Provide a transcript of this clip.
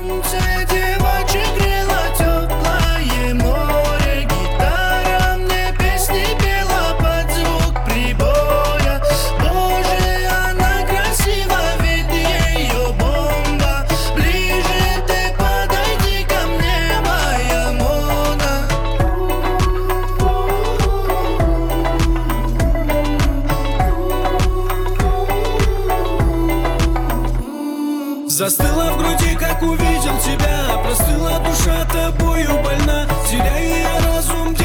солнце девочек грело, теплое море. Гитара мне песни пела под звук прибоя. Боже, она красива, вид ее бомба. Ближе ты подойди ко мне, моя Мона. Застыла в груди, как увидел тебя. Простыла душа, тобою больна. Теряю я разум,